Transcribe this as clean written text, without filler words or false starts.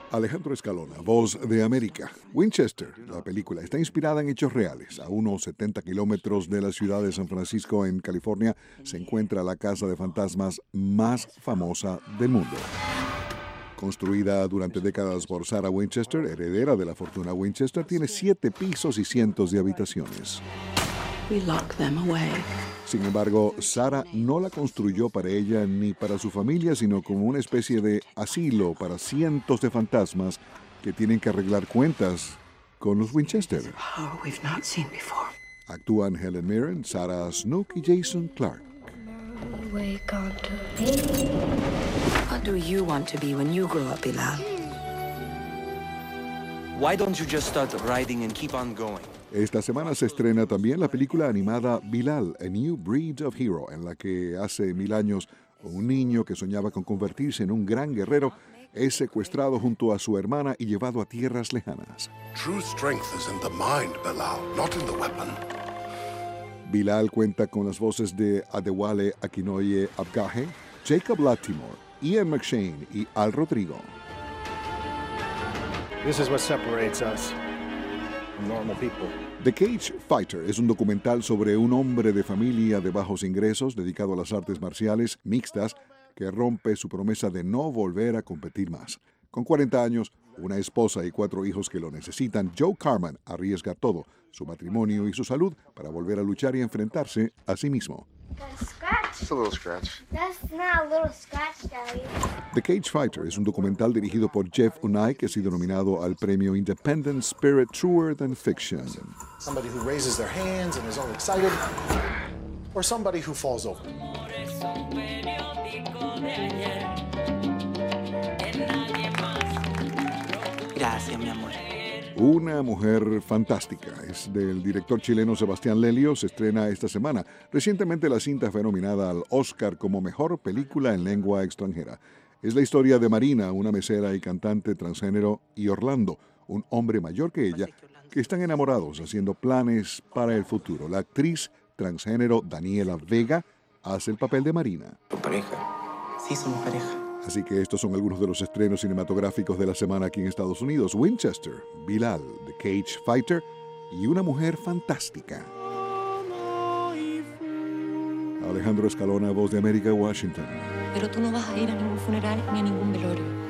Alejandro Escalona, Voz de América. Winchester, la película, está inspirada en hechos reales. A unos 70 kilómetros de la ciudad de San Francisco, en California, se encuentra la casa de fantasmas más famosa del mundo. Construida durante décadas por Sarah Winchester, heredera de la fortuna Winchester, tiene 7 pisos y cientos de habitaciones. We lock them away. Sin embargo, Sarah no la construyó para ella ni para su familia, sino como una especie de asilo para cientos de fantasmas que tienen que arreglar cuentas con los Winchester. Power we've not seen before. Actúan Helen Mirren, Sarah Snook y Jason Clarke. Wake on to me. What do you want to be when you grow up, Bilal? Why don't you just start riding and keep on going? Esta semana se estrena también la película animada Bilal, A New Breed of Hero, en la que hace 1000 años un niño que soñaba con convertirse en un gran guerrero es secuestrado junto a su hermana y llevado a tierras lejanas. True strength is in the mind, Bilal, not in the weapon. Bilal cuenta con las voces de Adewale Akinoye Abgaje, Jacob Latimore, Ian McShane y Al Rodrigo. This is what separates us from normal people. The Cage Fighter es un documental sobre un hombre de familia de bajos ingresos dedicado a las artes marciales mixtas que rompe su promesa de no volver a competir más. Con 40 años, una esposa y 4 hijos que lo necesitan, Joe Carman arriesga todo, su matrimonio y su salud, para volver a luchar y enfrentarse a sí mismo. Got a scratch. Just a little scratch. That's not a little scratch, Daddy. The Cage Fighter es un documental dirigido por Jeff Unai que ha sido nominado al premio Independent Spirit Truer Than Fiction. Somebody who raises their hands and is all excited, or somebody who falls over. Gracias, mi amor. Una mujer fantástica. Es del director chileno Sebastián Lelio. Se estrena esta semana. Recientemente la cinta fue nominada al Oscar como Mejor Película en Lengua Extranjera. Es la historia de Marina, una mesera y cantante transgénero, y Orlando, un hombre mayor que ella, que están enamorados haciendo planes para el futuro. La actriz transgénero Daniela Vega hace el papel de Marina. ¿Tu pareja? Sí, somos pareja. Así que estos son algunos de los estrenos cinematográficos de la semana aquí en Estados Unidos. Winchester, Bilal, The Cage Fighter y Una Mujer Fantástica. Alejandro Escalona, Voz de América, Washington. Pero tú no vas a ir a ningún funeral ni a ningún velorio.